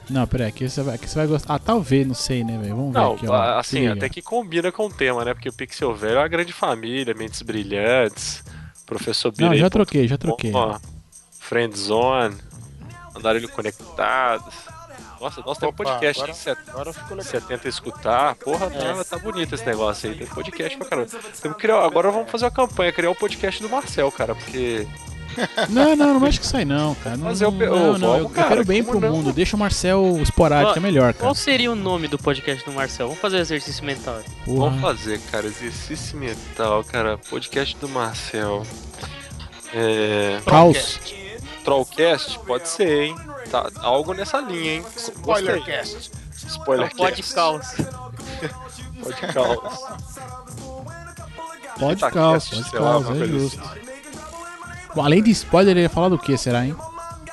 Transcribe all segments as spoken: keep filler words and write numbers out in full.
Não, peraí, aqui você vai, aqui você vai gostar. Ah, talvez, não sei, né, velho? Vamos ver Não, aqui, ó. Se assim, liga. até que combina com o tema, né? Porque o Pixel Velho é uma grande família, Mentes Brilhantes, Professor Não, Birei já ponto troquei, já troquei. com, Friendzone, Andarilho Conectados. Nossa, nossa, tem um Opa, podcast agora, em set- agora ficou legal. setenta escutar. Porra, tá, tá bonito esse negócio aí. Tem podcast pra caramba. Tem que criar, agora vamos fazer uma campanha, criar o podcast do Marcel, cara, porque. Não, não, não mexe com isso aí não, cara. Não, Fazer o não, pe- não, Ô, não, vamos, eu, eu cara, quero bem como pro não? mundo. Deixa o Marcel esporádico, é melhor, cara. Qual seria o nome do podcast do Marcel? Vamos fazer o exercício mental. Porra. Vamos fazer, cara, exercício mental, cara. Podcast do Marcel. É. Caos. Trollcast? Pode ser, hein? Tá, algo nessa linha, hein? Gostei. Spoilercast. Spoilercast. Pode caos. Pode caos. Pode Tá, caos, cast, pode sei lá, caos, uma é coisa justo. Bom, além de spoiler, ele ia falar do que, será, hein?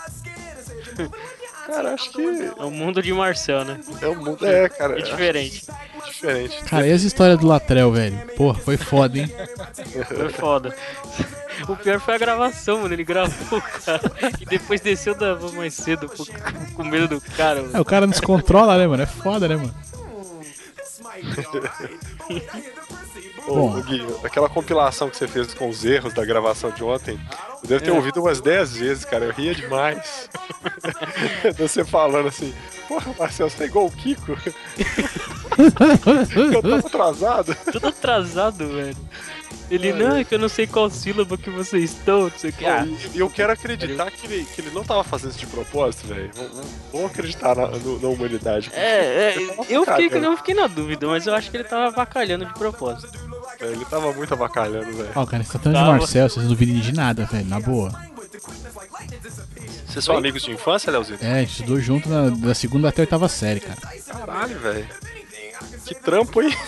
Cara, acho que É o mundo de Marcel, né? é o mundo. É, cara. É diferente. acho diferente. Cara, e as histórias do Latrell, velho? Porra, foi foda, hein? Foi foda. O pior foi a gravação, mano. Ele gravou, cara. E depois desceu da van mais cedo pô, com medo do cara, É, mano. o cara não se controla, né, mano? É foda, né, mano? Ô, Bom. ô, Gui, aquela compilação que você fez com os erros da gravação de ontem, eu devo ter É. ouvido umas dez vezes, cara. Eu ria demais. Você falando assim, porra, Marcelo, você tá igual o Kiko. Eu tô atrasado. Tudo atrasado, velho. Ele, não, é que eu não sei qual sílaba que vocês estão, não sei o que. Ah, E eu quero acreditar que ele, que ele não tava fazendo isso de propósito, velho. Vamos- Vamos acreditar na, no- na humanidade. é, é, eu fiquei, Cara, eu fiquei na dúvida, mas eu acho que ele tava avacalhando de propósito. Ele tava muito avacalhando, velho. Ó, cara, você tá falando de Tava. Marcel, vocês não duvidem de nada, velho, na boa. Vocês são amigos de infância, Leozito? É, a gente estudou junto na, da segunda até a oitava série, cara. Caralho, velho. Que trampo, hein?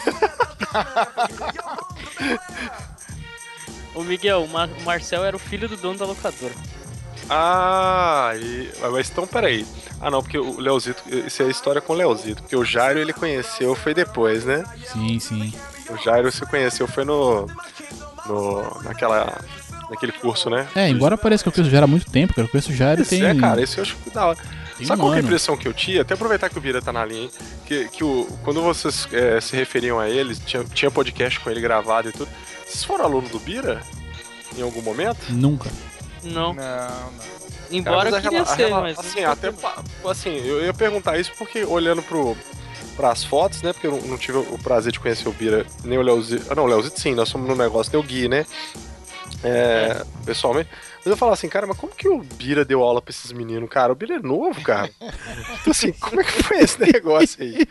Ô Miguel, o, Mar- o Marcel era o filho do dono da locadora. Ah, e... mas então peraí. Ah não, porque o Leozito, isso é a história com o Leozito, porque o Jairo ele conheceu foi depois, né? Sim, sim. O Jairo se conheceu foi no, no naquela naquele curso, né? É, embora pareça que eu conheço já há muito tempo, cara, eu conheço já ele Pois tem... é, cara, esse eu acho que da hora. tem Sabe um qual que é a ano. impressão que eu tinha? Até aproveitar que o Vira tá na linha, hein? Que, que o, quando vocês é, se referiam a ele, tinha, tinha podcast com ele gravado e tudo. Vocês foram aluno do Bira? Em algum momento? Nunca. Não, Não, não. embora Cara, eu queria a rela- a ser, rela- mas... assim, até pa- assim, eu ia perguntar isso porque olhando pro pras fotos, né? Porque eu não, não tive o prazer de conhecer o Bira, nem o Leozito. Ah, não, o Leozito sim, nós somos no negócio, nem o Gui, né? É, pessoalmente. Mas eu falo assim, cara, mas como que o Bira deu aula pra esses meninos, cara? O Bira é novo, cara. Então assim, como é que foi esse negócio aí?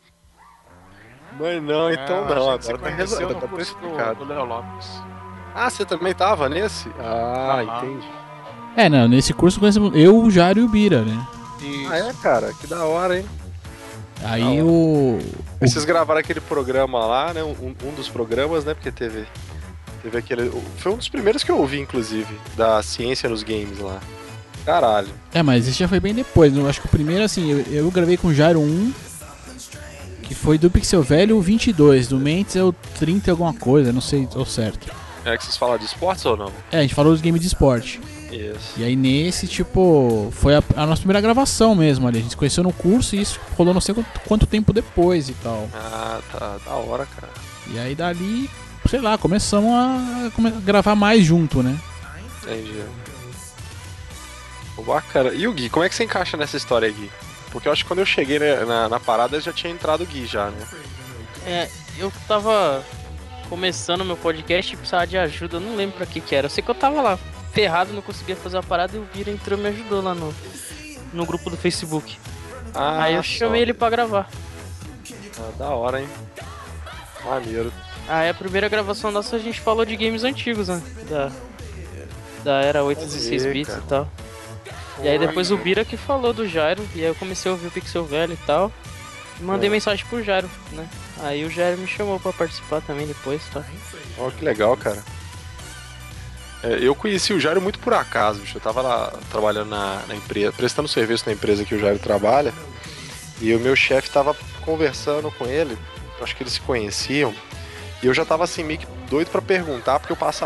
Mas não, então Ah, não, a gente se agora tá conheceu resolvido, no tá curso do, explicado. do Léo Lopes. Ah, você também tava nesse? Ah, Aham. entendi. É, não, nesse curso conhecemos eu, o Jário e o Bira, né? Isso. Ah, é, cara, que da hora, hein? Aí Da hora. o... Aí vocês gravaram aquele programa lá, né? Um, um dos programas, né? Porque teve. Teve aquele. Foi um dos primeiros que eu ouvi, inclusive, da ciência nos games lá. Caralho. É, mas esse já foi bem depois, né? Eu acho que o primeiro, assim, eu, eu gravei com o Jairo um, que foi do Pixel Velho o vinte e dois, do Mentes é o trinta e alguma coisa, não sei ao certo. É que vocês falaram de esportes ou não? É, a gente falou dos games de esporte. Isso. E aí nesse, tipo, foi a, a nossa primeira gravação mesmo ali. A gente se conheceu no curso e isso rolou não sei quanto, quanto tempo depois e tal. Ah, tá. Da hora, cara. E aí dali, sei lá, começamos a, come- a gravar mais junto, né? Entendi. Pô, bacana. E o Gui, como é que você encaixa nessa história aí, Gui? Porque eu acho que quando eu cheguei né, na, na parada já tinha entrado o Gui já, né? É, eu tava começando meu podcast e precisava de ajuda, eu não lembro pra que que era. Eu sei que eu tava lá, ferrado, não conseguia fazer a parada e o Vira entrou e me ajudou lá no, no grupo do Facebook. Ah, Aí eu só. chamei ele pra gravar. Ah, da hora, hein? Maneiro. Aí a primeira gravação nossa a gente falou de games antigos, né? Da, da era oito e dezesseis Pode bits crer, e tal. E aí depois o Bira que falou do Jairo, e aí eu comecei a ouvir o Pixel Velho e tal. E mandei É. mensagem pro Jairo, né? Aí o Jairo me chamou pra participar também depois, tá? Ó, que legal, cara. É, eu conheci o Jairo muito por acaso, bicho. Eu tava lá trabalhando na, na empresa, prestando serviço na empresa que o Jairo trabalha. E o meu chefe tava conversando com ele, acho que eles se conheciam. E eu já tava assim, meio que doido pra perguntar, porque eu passava na,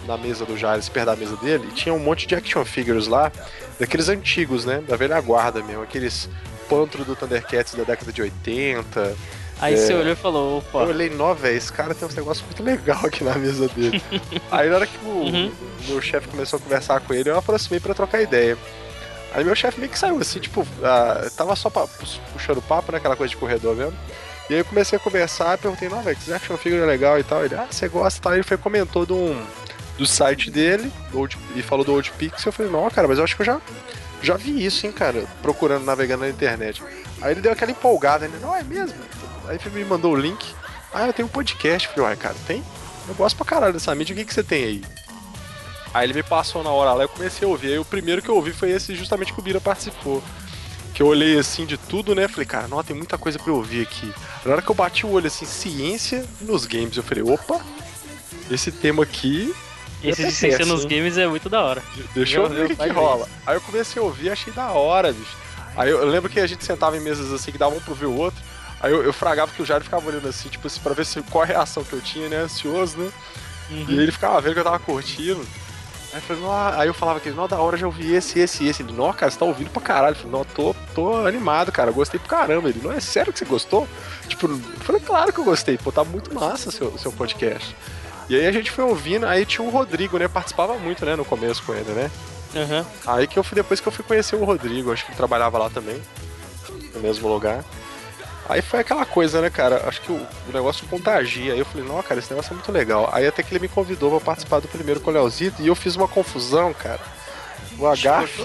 na mesa do Jales, perto da mesa dele, e tinha um monte de action figures lá, daqueles antigos, né? Da velha guarda mesmo, aqueles pantro do Thundercats da década de oitenta. Aí é... você olhou e falou, opa. Eu olhei, nó, velho, esse cara tem uns negócios muito legais aqui na mesa dele. Aí na hora que o Uhum. meu chefe começou a conversar com ele, eu aproximei pra trocar ideia. Aí meu chefe meio que saiu assim, tipo, ah, tava só pra, puxando papo, né, aquela coisa de corredor mesmo. E aí eu comecei a conversar, perguntei, não, velho, que você action figure é legal e tal? Ele, ah, você gosta e tal. Ele foi, comentou de um, do site dele, do Old, e falou do Old Pixel. Eu falei, não, cara, mas eu acho que eu já, já vi isso, hein, cara, procurando, navegando na internet. Aí ele deu aquela empolgada, ele, não, é mesmo? Aí ele me mandou o link. Ah, eu tenho um podcast. Eu falei, uai, cara, tem? Eu gosto pra caralho dessa mídia, o que, que você tem aí? Aí ele me passou na hora lá, eu comecei a ouvir. Aí o primeiro que eu ouvi foi esse justamente que o Bira participou. Que eu olhei assim de tudo, né? Falei, cara, não, tem muita coisa pra eu ouvir aqui. Na hora que eu bati o olho assim, ciência nos games, eu falei, opa, esse tema aqui. Esse de ciência nos games é muito da hora. Deixa eu ver o que rola. Aí eu comecei a ouvir, achei da hora, bicho. Aí eu, eu lembro que a gente sentava em mesas assim que dava um pro ver o outro. Aí eu, eu fragava que o Jairo ficava olhando assim, tipo assim, pra ver se, qual a reação que eu tinha, né? Ansioso, né? Uhum. E ele ficava vendo que eu tava curtindo. Aí eu, falei, aí eu falava que ele, não, da hora, já ouvi esse, esse, esse. Ele, não, cara, você tá ouvindo pra caralho. Eu falei, não, tô, tô animado, cara, gostei pra caramba. Ele, não, é sério que você gostou? Tipo, eu falei, claro que eu gostei, pô, tá muito massa o seu, seu podcast. E aí a gente foi ouvindo, aí tinha o Rodrigo, né, participava muito, né, no começo com ele, né. Uhum. Aí que eu fui, depois que eu fui conhecer o Rodrigo, acho que ele trabalhava lá também, no mesmo lugar. Aí foi aquela coisa, né, cara, acho que o, o negócio contagia. Aí eu falei, não, cara, esse negócio é muito legal. Aí até que ele me convidou pra participar do primeiro com o Leozito e eu fiz uma confusão, cara. O Agaf,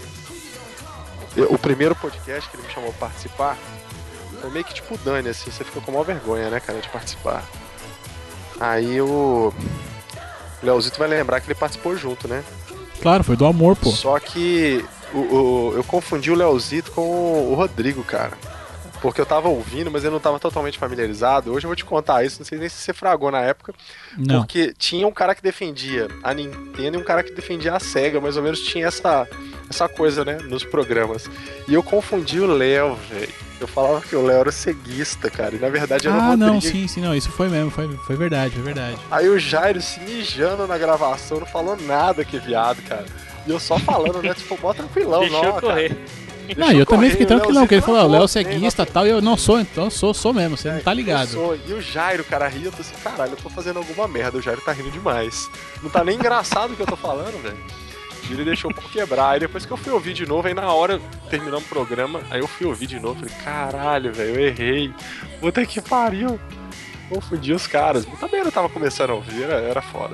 o primeiro podcast que ele me chamou pra participar, foi meio que tipo o Dani, assim, você fica com maior vergonha, né, cara, de participar. Aí o Leozito vai lembrar que ele participou junto, né? Claro, foi do amor, pô. Só que o, o, eu confundi o Leozito com o Rodrigo, cara. Porque eu tava ouvindo, mas eu não tava totalmente familiarizado. Hoje eu vou te contar isso, não sei nem se você fragou na época. Não. Porque tinha um cara que defendia a Nintendo e um cara que defendia a Sega, mais ou menos tinha essa, essa coisa, né, nos programas. E eu confundi o Léo, velho. Eu falava que o Léo era ceguista, cara, e na verdade era ah, o Rodrigo. Ah, não, sim, sim, não, isso foi mesmo, foi, foi verdade, foi verdade. Aí o Jairo se mijando na gravação, não falou nada, que viado, cara. E eu só falando, né, tipo, mó tranquilão, Deixa não, eu correr. cara. Deixa não, eu, eu também fiquei tranquilão, porque ele falou, o Léo é sei, ceguista e tal, e eu não sou, então eu sou, sou mesmo, você é, não tá ligado. Eu sou. E o Jairo, cara, ria, eu tô assim, caralho, eu tô fazendo alguma merda, o Jairo tá rindo demais. Não tá nem engraçado o que eu tô falando, velho. E ele deixou por quebrar. Aí depois que eu fui ouvir de novo, aí na hora, terminando o programa, aí eu fui ouvir de novo, falei, caralho, velho, eu errei. Puta que pariu. Confundi os caras. Eu também não tava começando a ouvir, era, era foda.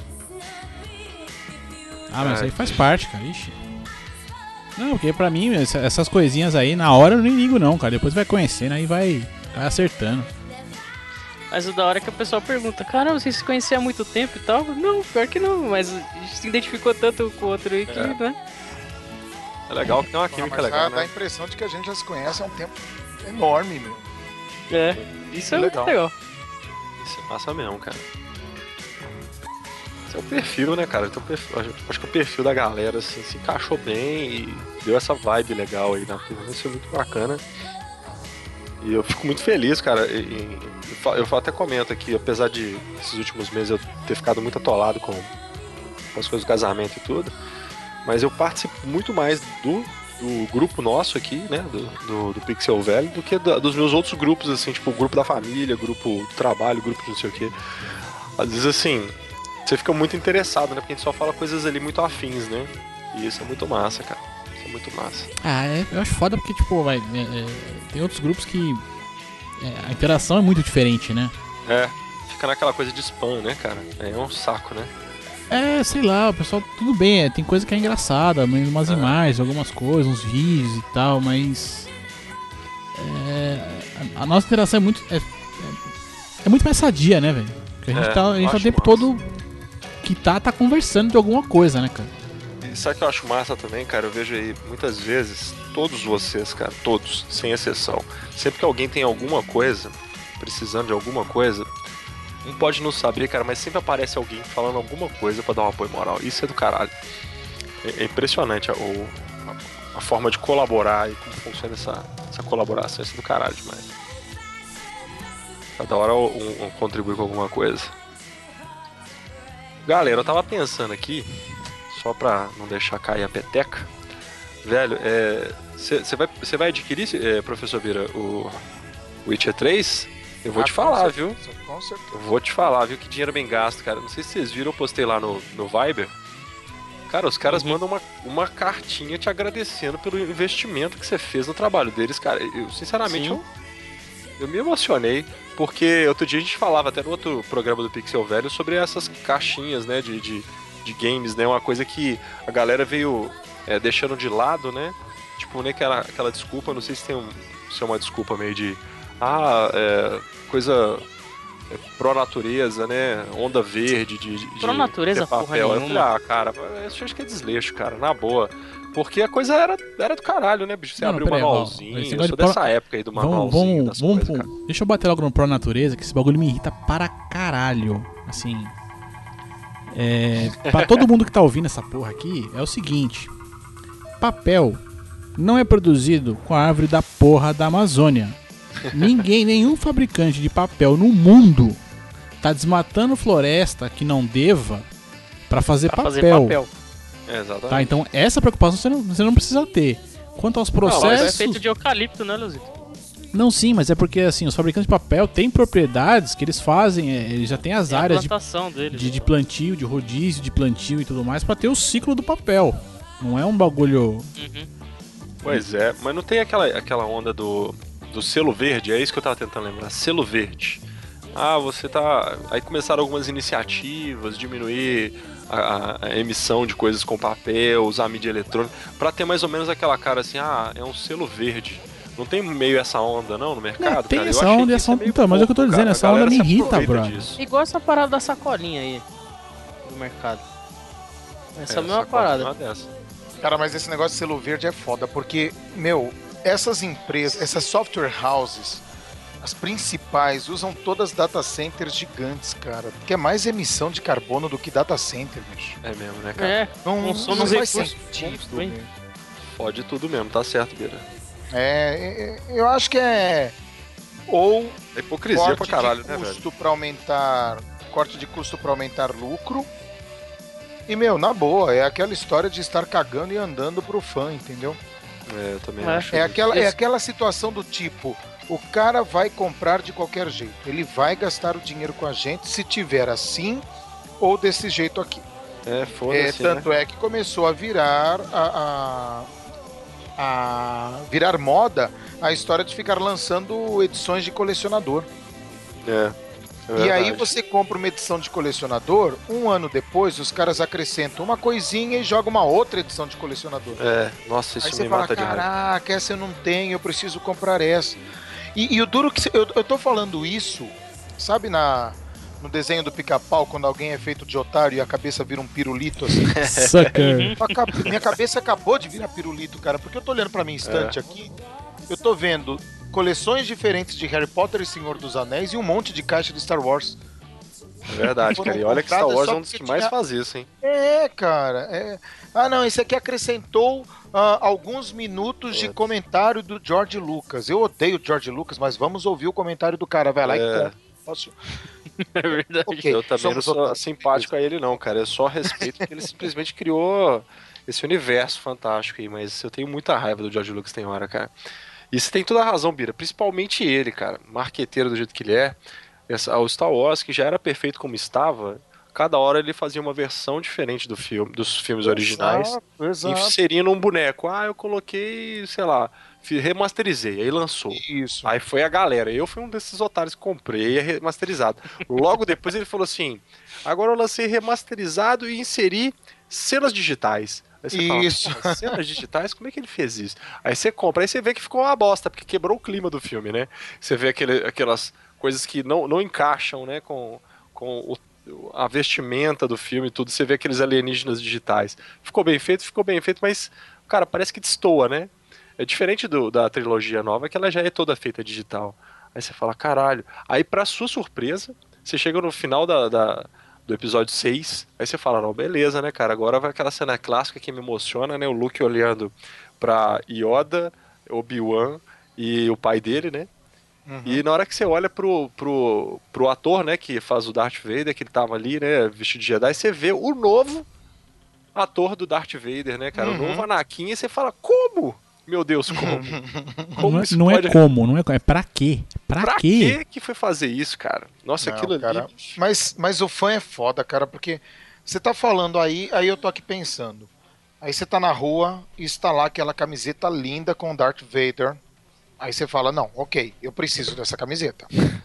Ah, mas é. Aí faz parte, cara, ixi. Não, porque pra mim, essas coisinhas aí, na hora eu nem ligo não, cara. Depois vai conhecendo, aí vai, vai acertando. Mas o da hora é que a pessoa pergunta, cara, vocês se conheciam há muito tempo e tal? Não, pior que não, mas a gente se identificou tanto com o outro aí que, é. né? É legal que tem uma química mas legal, dá, né? dá a impressão de que a gente já se conhece há um tempo enorme, meu. É, isso é, é legal. muito legal. Isso é massa mesmo, cara. Esse é o perfil, né, cara? Então, perfil, acho que o perfil da galera assim, se encaixou bem e deu essa vibe legal aí na turma. Isso é muito bacana. E eu fico muito feliz, cara. E, eu até comento aqui, apesar de esses últimos meses eu ter ficado muito atolado com, com as coisas do casamento e tudo, mas eu participo muito mais do, do grupo nosso aqui, né? Do, do, do Pixel Velho, do que da, dos meus outros grupos, assim, tipo o grupo da família, grupo do trabalho, grupo de não sei o quê. Às vezes, assim, você fica muito interessado, né? Porque a gente só fala coisas ali muito afins, né? E isso é muito massa, cara. Isso é muito massa. Ah, é, eu acho foda porque, tipo, vai, é, é, tem outros grupos que é, a interação é muito diferente, né? É, fica naquela coisa de spam, né, cara? É um saco, né? É, sei lá, o pessoal, tudo bem, é, tem coisa que é engraçada, umas é. imagens, algumas coisas, uns vídeos e tal, mas é, a, a nossa interação é muito é, é, é muito mais sadia, né, velho? Porque a gente é, tá, a gente tá o tempo massa. todo que tá, tá conversando de alguma coisa, né, cara? E sabe o que eu acho massa também, cara? Eu vejo aí muitas vezes, todos vocês, cara, todos, sem exceção, sempre que alguém tem alguma coisa, precisando de alguma coisa, não pode não saber, cara, mas sempre aparece alguém falando alguma coisa pra dar um apoio moral. Isso é do caralho. É, é impressionante a, a, a forma de colaborar e como funciona essa, essa colaboração. Isso é do caralho demais. Cada hora um, um contribui com alguma coisa. Galera, eu tava pensando aqui, só pra não deixar cair a peteca. Velho, você vai, cê vai adquirir, é, professor Bira, o Witcher três? Eu vou Ah, te falar, certeza, viu? Com certeza. Eu vou te falar, viu? Que dinheiro bem gasto, cara. Não sei se vocês viram, eu postei lá no, no Viber. Cara, os caras Uhum. mandam uma, uma cartinha te agradecendo pelo investimento que você fez no trabalho deles, cara. Eu, sinceramente, Sim. eu, eu me emocionei. Porque outro dia a gente falava até no outro programa do Pixel Velho sobre essas caixinhas, né, de, de, de games, né? Uma coisa que a galera veio é, deixando de lado, né? Tipo, né, aquela, aquela desculpa, não sei se tem um, se é uma desculpa meio de ah, é, coisa é, pró-natureza, né? Onda verde de, de Pró-natureza, de papel. porra Eu falei, nenhuma. ah, cara, isso acho que é desleixo, cara, na boa. Porque a coisa era, era do caralho, né, bicho? Você Não, não, abriu o pera aí, ó, manualzinho. esse Eu negócio sou de pro- dessa época aí do Vamos, manualzinho vamos, das vamos coisas, pro- cara. deixa eu bater logo no Pro Natureza, que esse bagulho me irrita para caralho. Assim. É, pra todo mundo que tá ouvindo essa porra aqui, é o seguinte: papel não é produzido com a árvore da porra da Amazônia. Ninguém, nenhum fabricante de papel no mundo tá desmatando floresta que não deva pra fazer, Pra papel, fazer papel. É, exatamente. Tá? Então essa preocupação você não, você não precisa ter. Quanto aos Mas é processos, feito de eucalipto, né, Leozito? não, sim, mas é porque assim, os fabricantes de papel têm propriedades que eles fazem, é, eles já têm as É a áreas de, plantação deles. de, de plantio, de rodízio, de plantio e tudo mais pra ter o ciclo do papel. Não é um bagulho. Uhum. Pois é, mas não tem aquela, aquela onda do, do selo verde, é isso que eu tava tentando lembrar, selo verde. Ah, você tá... Aí começaram algumas iniciativas, diminuir a, a emissão de coisas com papel, usar mídia eletrônica, pra ter mais ou menos aquela cara assim, ah, é um selo verde. Não tem meio essa onda, não, no mercado, Não, tem cara? Eu essa achei onda que e isso essa é onda. meio Então, mas é o que eu tô pouco, dizendo, cara. essa A onda galera me se irrita, aproveita brother. disso. Igual essa parada da sacolinha aí. Do mercado. Essa é a mesma essa parada. é uma dessa. Cara, mas esse negócio de selo verde é foda, porque, meu, essas empresas, essas software houses, as principais, usam todas data centers gigantes, cara. Que é mais emissão de carbono do que data center, bicho. É mesmo, né, cara? É, Não, consome não uns faz recursos sentido. monstros, hein? meu. Pode tudo mesmo, tá certo, Beira. É, é, eu acho que é ou É hipocrisia corte pra caralho, de né, velho? custo para aumentar, corte de custo para aumentar lucro. E, meu, na boa, é aquela história de estar cagando e andando pro fã, entendeu? É, eu também É. acho. É aquela, é Isso. aquela situação do tipo, o cara vai comprar de qualquer jeito, ele vai gastar o dinheiro com a gente se tiver assim ou desse jeito aqui. É, É, foda-se, né? tanto é que começou a virar a, a, a virar moda a história de ficar lançando edições de colecionador. É. é E aí verdade. você compra uma edição de colecionador, um ano depois os caras acrescentam uma coisinha e jogam uma outra edição de colecionador. É, nossa, isso Aí você me fala, mata de raiva. caraca, essa eu não tenho, eu preciso comprar essa. E, e o duro que... cê- Eu, eu tô falando isso, sabe na, no desenho do pica-pau, quando alguém é feito de otário e a cabeça vira um pirulito assim? Sucker. A cabe- Minha cabeça acabou de virar pirulito, cara, porque eu tô olhando pra minha estante aqui, eu tô vendo coleções diferentes de Harry Potter e Senhor dos Anéis e um monte de caixa de Star Wars. É verdade, Foram cara. E olha que Star compradas Wars é só um dos que porque mais tinha- faz isso, hein? É, cara. É... Ah, não, esse aqui acrescentou ah, alguns minutos de É. comentário do George Lucas. Eu odeio o George Lucas, mas vamos ouvir o comentário do cara. Vai lá É. e compra. Posso... É verdade. Ok, Eu também não somos sou otários. simpático a ele, não, cara. Eu só respeito porque ele simplesmente criou esse universo fantástico aí. Mas eu tenho muita raiva do George Lucas, tem hora, cara. E você tem toda a razão, Bira. Principalmente ele, cara. Marqueteiro do jeito que ele é. Essa, o Star Wars, que já era perfeito como estava, cada hora ele fazia uma versão diferente do filme, dos filmes originais. Exato, exato. Inserindo um boneco. Ah, eu coloquei, sei lá, fi- remasterizei. Aí lançou. Isso. Aí foi a galera. Eu fui um desses otários que comprei é remasterizado. Logo depois ele falou assim: agora eu lancei remasterizado e inseri cenas digitais. Aí você Isso. fala, "Pô, cenas digitais? Como é que ele fez isso?" Aí você compra, aí você vê que ficou uma bosta, porque quebrou o clima do filme, né? Você vê aquele, aquelas coisas que não, não encaixam, né, com, com o, a vestimenta do filme e tudo. Você vê aqueles alienígenas digitais. Ficou bem feito, ficou bem feito, mas, cara, parece que destoa, né? É diferente do, da trilogia nova, que ela já é toda feita digital. Aí você fala, caralho. Aí, pra sua surpresa, você chega no final da, da- do episódio seis, aí você fala, não, beleza, né, cara? Agora vai aquela cena clássica que me emociona, né? O Luke olhando pra Yoda, Obi-Wan e o pai dele, né? Uhum. E na hora que você olha pro, pro, pro ator, né, que faz o Darth Vader, que ele tava ali, né, vestido de Jedi, você vê o novo ator do Darth Vader, né, cara? Uhum. O novo Anakin, e você fala, como? Meu Deus, como? Como Não, é, isso não pode... é como, não é, é pra quê? Pra, Pra quê? quê que foi fazer isso, cara? Nossa, Não, aquilo cara, ali... Mas, mas o fã é foda, cara, porque você tá falando aí, aí eu tô aqui pensando. Aí você tá na rua e está lá aquela camiseta linda com o Darth Vader. Aí você fala, não, ok, eu preciso dessa camiseta.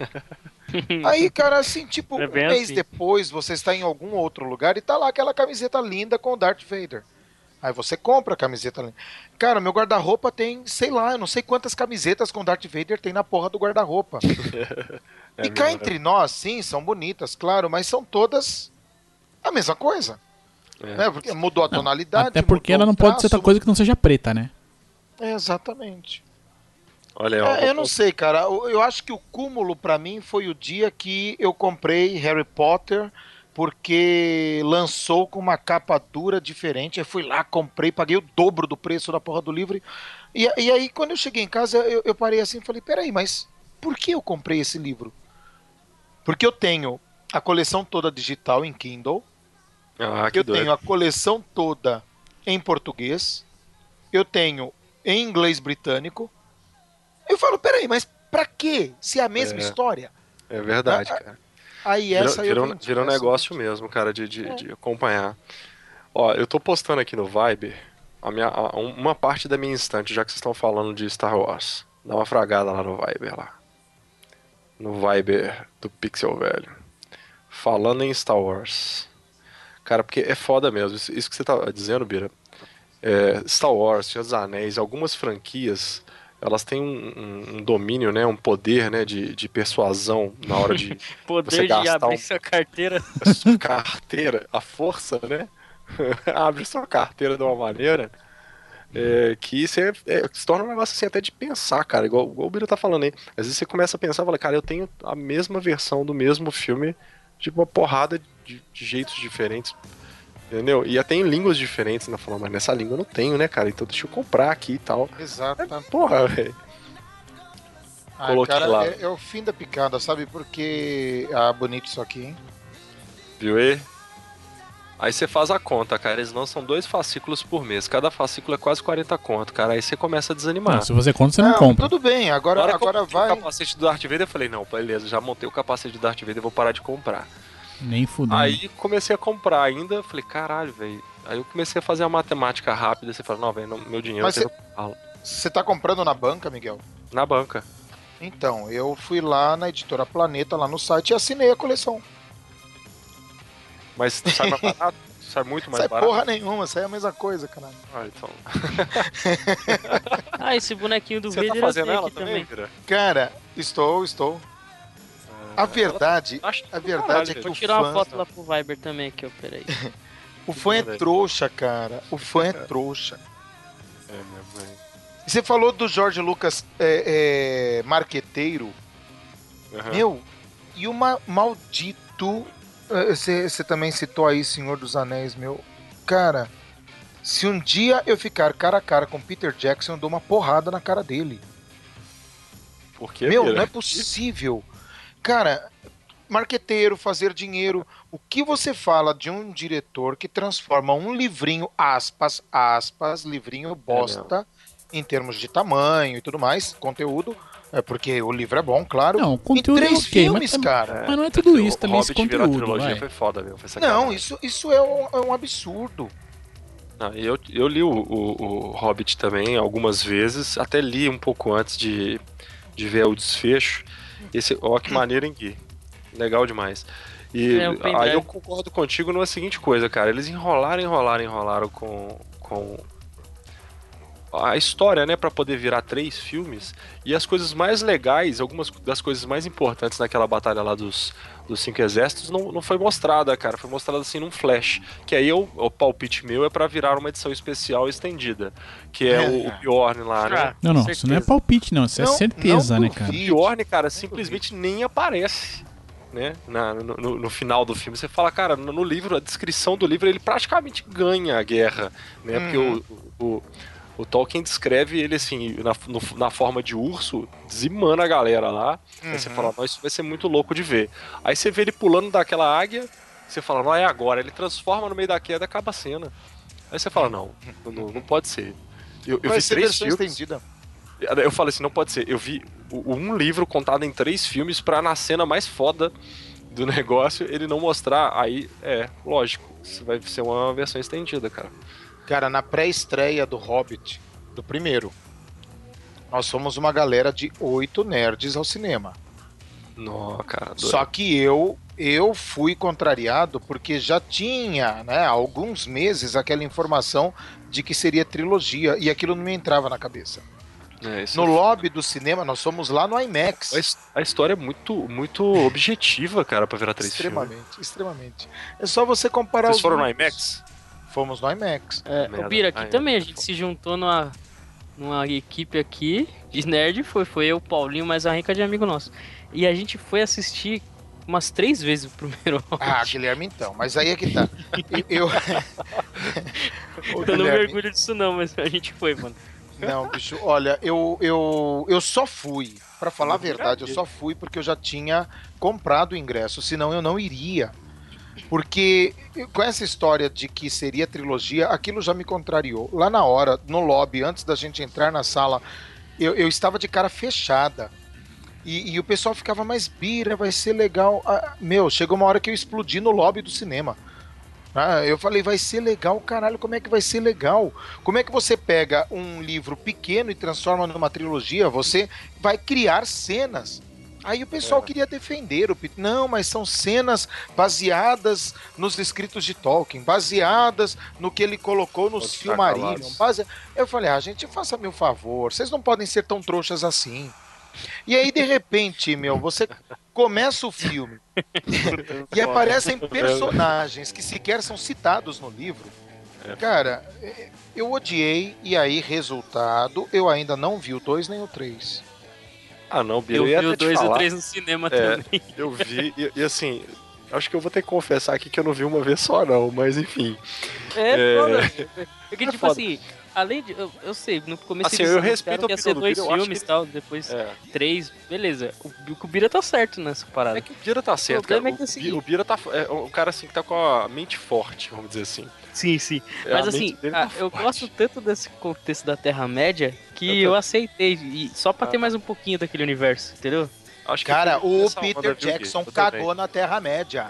Aí, cara, assim, tipo, É um bem mês assim. depois você está em algum outro lugar e tá lá aquela camiseta linda com o Darth Vader. Aí você compra a camiseta linda. Cara, meu guarda-roupa tem, sei lá, eu não sei quantas camisetas com Darth Vader tem na porra do guarda-roupa. É E cá mesmo, entre nós, sim, são bonitas, claro, mas são todas a mesma coisa. é. Né? Porque mudou a Não, tonalidade. até porque mudou ela o não pode ser outra traço. coisa que não seja preta, né? É, exatamente. Olha aí, ó, É, eu não sei, cara. Eu eu acho que o cúmulo pra mim foi o dia que eu comprei Harry Potter porque lançou com uma capa dura diferente. Eu fui lá, comprei, paguei o dobro do preço da porra do livro. E, e aí, quando eu cheguei em casa, eu, eu parei assim e falei: peraí, mas por que eu comprei esse livro? Porque eu tenho a coleção toda digital em Kindle, Ah, que eu doido. tenho a coleção toda em português, eu tenho em inglês britânico. Eu falo, peraí, mas pra quê? Se é a mesma É. história. É verdade, cara. Aí Virou, essa eu virou, vendi. virou um essa eu negócio vendi. mesmo, cara, de, de, É. de acompanhar. Ó, eu tô postando aqui no Viber a minha, a- um- uma parte da minha estante, já que vocês estão falando de Star Wars. Dá uma fragada lá no Viber, lá. No Viber do Pixel Velho. Falando em Star Wars. Cara, porque é foda mesmo. Isso, isso que você tá dizendo, Bira. É, Star Wars, Senhor dos Anéis, algumas franquias, elas têm um, um- um domínio, né? Um poder, né? De, de persuasão na hora de você Poder de gastar abrir um, sua carteira. a sua carteira, a força, né? Abre sua carteira de uma maneira é, que isso é, é, se torna um negócio assim até de pensar, cara. Igual, igual o Biro tá falando aí. Às vezes você começa a pensar e fala, cara, eu tenho a mesma versão do mesmo filme de uma porrada de, de jeitos diferentes. Entendeu? E até em línguas diferentes, né? Falando, mas nessa língua eu não tenho, né, cara? Então deixa eu comprar aqui e tal. Exato. É, porra, velho. Ah, Coloquei cara, lá. é, é o fim da picada, sabe? Porque. Ah, bonito isso aqui, hein? Viu aí? Aí você faz a conta, cara. Eles lançam dois fascículos por mês. Cada fascículo é quase quarenta conto, cara. Aí você começa a desanimar. Não, se você conta, você não, compra. Tudo bem, Na agora, hora que eu agora montei o vai. capacete do Darth Vader, eu falei, não, beleza, já montei o capacete do Darth Vader, vou parar de comprar. Nem fudendo. Aí comecei a comprar ainda, falei, caralho, velho. Aí eu comecei a fazer a matemática rápida, você fala, não, velho, meu dinheiro Mas teve... Você tá comprando na banca, Miguel? na banca. Então, eu fui lá na editora Planeta, lá no site, e assinei a coleção. Mas sai mais barato? Sai muito mais Sai barato? porra nenhuma, sai a mesma coisa, caralho. Ah, então. Ah, esse bonequinho do Você Vader tá eu fazendo tenho ela aqui também, também. Vira? Cara, estou, estou. A verdade, Acho a do verdade caralho, é que Vou o tirar uma fã, foto lá pro Viber também aqui, ó, peraí. o fã é Manda aí. trouxa, cara. O fã é trouxa. É mesmo, velho. E você falou do Jorge Lucas é, é, marqueteiro. Aham. Meu, e o ma- maldito. eh, Você você também citou aí Senhor dos Anéis, meu. Cara, se um dia eu ficar cara a cara com Peter Jackson, eu dou uma porrada na cara dele. Por quê, Meu, Vira? não é possível. Cara, marqueteiro, fazer dinheiro. O que você fala de um diretor que transforma um livrinho, aspas, aspas, livrinho bosta, em termos de tamanho e tudo mais, conteúdo, é porque o livro é bom, claro. Não, o em conteúdo é três ok, filmes, mas, cara. mas não é tudo isso O também, esse Hobbit virar conteúdo, trilogia vai. foi foda, meu. Foi sacanagem. Não, isso, isso é, um, é um absurdo. Não, eu, eu li o, o, o Hobbit também algumas vezes, até li um pouco antes de, de ver o desfecho. Esse, ó, que maneiro, hein, Gui? Legal demais. E É, o pendrive. aí eu concordo contigo numa seguinte coisa, cara. Eles enrolaram, enrolaram, enrolaram com, com a história, né, pra poder virar três filmes. E as coisas mais legais, algumas das coisas mais importantes naquela batalha lá dos, dos cinco exércitos não, não foi mostrada, cara. Foi mostrada assim num flash. Que aí eu, o palpite meu é pra virar uma edição especial estendida. Que é o, o Bjorn lá, né? Ah, Não, não, com isso não é certeza. palpite, não. Isso é Não- certeza, não né, cara? O duvido. Bjorn, cara, simplesmente nem aparece. Né? Na, no, no- no final do filme, você fala, cara, no, no livro, a descrição do livro, ele praticamente ganha a guerra, né? Porque Uhum. o, o- O Tolkien descreve ele assim, na, no, na forma de urso, dizimando a galera lá. Uhum. Aí você fala, nossa, isso vai ser muito louco de ver. Aí você vê ele pulando daquela águia, você fala, não, é agora. Ele transforma no meio da queda e acaba a cena. Aí você fala, não, não, não pode ser. Eu, eu Vai vi ser três versão filmes. estendida. Eu falei assim, não pode ser. Eu vi um livro contado em três filmes pra na cena mais foda do negócio ele não mostrar. Aí, é, lógico, isso vai ser uma versão estendida, cara. Cara, na pré-estreia do Hobbit, do primeiro, nós fomos uma galera de oito nerds ao cinema. Não, cara. Doido. Só que eu eu fui contrariado porque já tinha, né, há alguns meses aquela informação de que seria trilogia e aquilo não me entrava na cabeça. É, isso No é... lobby do cinema, nós fomos lá no IMAX. A, his- a história é muito, muito objetiva, cara, pra virar três filmes. Extremamente, extremamente. É só você comparar Vocês os foram no números. IMAX? Fomos no IMAX. É, Merda. o Bira, aqui Ah, é. também, a gente se juntou numa, numa equipe aqui de nerd, foi, foi eu, o Paulinho, mais a Renca de amigo nosso. E a gente foi assistir umas três vezes o primeiro Ah, Guilherme, então. Mas aí é que tá. Eu. Ô, Eu não me Guilherme, orgulho disso não, mas a gente foi, mano. Não, bicho, olha, eu, eu, eu só fui, pra falar a verdade, eu só fui porque eu já tinha comprado o ingresso, senão eu não iria. Porque com essa história de que seria trilogia, aquilo já me contrariou. Lá na hora, no lobby, antes da gente entrar na sala, eu, eu estava de cara fechada. E, e o pessoal ficava, mais Bira, vai ser legal. Ah, meu, chegou uma hora que eu explodi no lobby do cinema. Ah, eu falei, vai ser legal, caralho, como é que vai ser legal? Como é que você pega um livro pequeno e transforma numa trilogia? Você vai criar cenas. Aí o pessoal É. queria defender o Peter. Não, mas são cenas baseadas nos escritos de Tolkien, baseadas no que ele colocou no Contos Silmarillion. Cavalos. Base... Eu falei, ah, gente, faça-me um favor, vocês não podem ser tão trouxas assim. E aí, de repente, meu, você começa o filme e aparecem personagens que sequer são citados no livro. É. Cara, eu odiei, e aí, resultado, eu ainda não vi o dois nem o três. Ah, não, Bira, Eu ia vi o até te dois e o falar. três no cinema É. também. Eu vi, e, e assim, acho que eu vou ter que confessar aqui que eu não vi uma vez só, não, mas enfim. É, É. foda. Porque, É tipo foda. assim, além de. Eu, eu sei, no começo Assim, eles eu disseram respeito a que ia opinião ser do dois Bira, eu acho filmes e que tal, depois É. três, beleza. O, o Bira tá certo nessa parada. É que o Bira tá certo, O problema cara. é que O, assim- Bi- o Bira tá. É um cara assim que tá com a mente forte, vamos dizer assim. Sim, sim. É, Mas a assim, mente dele ah, tá eu forte. gosto tanto desse contexto da Terra-média que Eu eu, tô- aceitei. E só pra ter Ah. mais um pouquinho daquele universo, entendeu? Acho que Cara, foi o nessa onda, Peter viu, Gui? Jackson Eu também. cagou na Terra-média.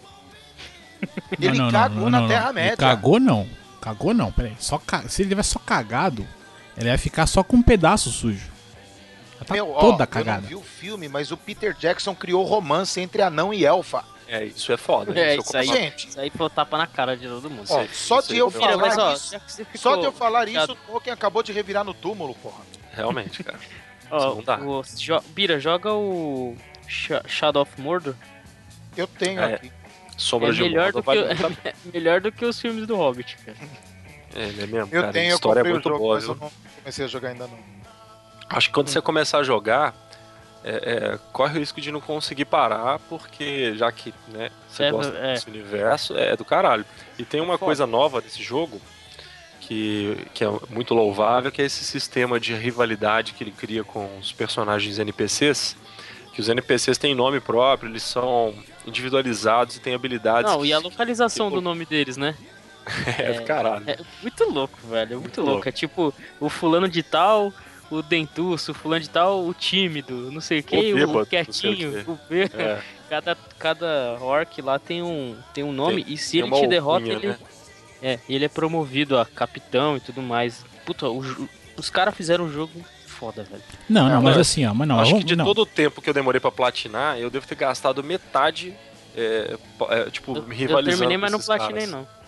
Não, Ele não, não, cagou não, na não, não. Ele Terra-média. cagou não. Cagou não, peraí. Só ca... Se ele tivesse só cagado, ele ia ficar só com um pedaço sujo. Ela tá Meu, ó, toda eu cagada. não vi o filme, mas o Peter Jackson criou romance entre anão e elfa. É, isso é foda. É, eu isso aí. concordo. Gente, Isso aí foi tapa na cara de todo mundo. ó, Sei, só sei, de eu eu Bira, mas ó, falar isso, já que você ficou só de eu falar chateado- isso, o Tolkien acabou de revirar no túmulo, porra. Realmente, cara. Ó, Isso não dá. o, jo- Bira, joga o Sh- Shadow of Mordor. Eu tenho É. aqui. Sombra É de melhor, Mordor do que, vale muito a pena. é melhor do que os filmes do Hobbit, cara. É, ele é mesmo, Eu cara. tenho, a eu história é comprei o muito jogo, boa, mas viu? eu não comecei a jogar ainda não. Acho que quando você começar a jogar, é, é, corre o risco de não conseguir parar, porque já que né, você É, gosta é. desse universo, é do caralho. E tem uma Foda. coisa nova desse jogo, que, que é muito louvável, que é esse sistema de rivalidade que ele cria com os personagens N P Cs, que os N P Cs têm nome próprio, eles são individualizados e têm habilidades. Não, que- e a localização que- do nome deles, né? é do caralho. É muito louco, velho. É muito, Muito louco. louco. É tipo, o fulano de tal, o dentuço, o fulano de tal, o tímido, não sei o que, o, bêbado, não sei o quietinho, quê. o bê- É, cada, cada orc lá tem um, tem um nome, Tem- e se tem ele uma te derrota, alcunha, ele, né? é, ele é promovido a capitão e tudo mais. Puta, o jo- os caras fizeram um jogo foda, velho. Não, não, Não, mas mas assim, ó, mas não, Acho vamos, que de não. todo o tempo que eu demorei pra platinar, eu devo ter gastado metade, é, po- é, tipo, Eu, me eu rivalizando terminei, com mas não esses platinei, caras. não.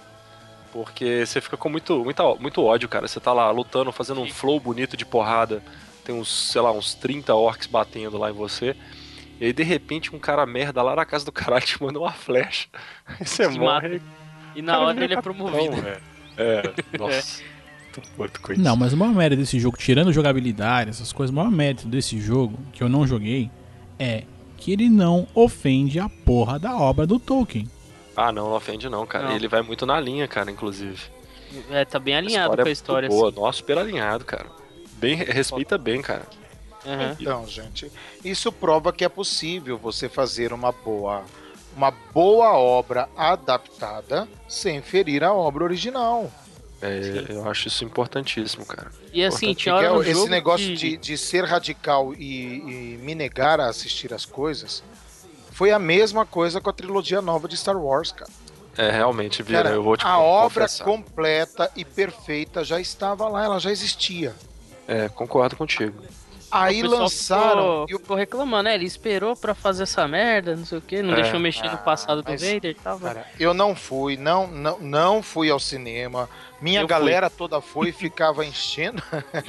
Porque você fica com muito, muita, muito ódio, cara. Você tá lá lutando, fazendo um flow bonito de porrada. Tem uns, sei lá, uns trinta orcs batendo lá em você. E aí, de repente, um cara merda lá na casa do caralho te manda uma flecha. Aí você Te morre. E na Cara, hora vira ele é capitão, promovido. velho. É, nossa. Tô morto com isso. Não, mas o maior mérito desse jogo, tirando jogabilidade, essas coisas, o maior mérito desse jogo, que eu não joguei, é que ele não ofende a porra da obra do Tolkien. Ah, não, não ofende não, cara. Não. Ele vai muito na linha, cara, inclusive. É, tá bem alinhado história com a é história. muito boa, Assim. nossa, super alinhado, cara. Bem, respeita bem, cara. Uhum. Então, gente, isso prova que é possível você fazer uma boa, uma boa obra adaptada sem ferir a obra original. É, eu acho isso importantíssimo, cara. E assim, Importante. tinha hora no Miguel, jogo esse negócio que... de, de ser radical e, e me negar a assistir as coisas foi a mesma coisa com a trilogia nova de Star Wars, cara. É, realmente, Vira, Cara, eu vou te a obra confessar. completa e perfeita já estava lá, ela já existia. É, concordo contigo. Aí o pessoal lançaram. Ficou, e o- ficou reclamando, né? Ele esperou pra fazer essa merda, não sei o que, não É. deixou mexer no Ah, passado do mas, Vader e tal. Cara, eu não fui, não, não, não fui ao cinema. Minha Eu galera toda foi e ficava enchendo.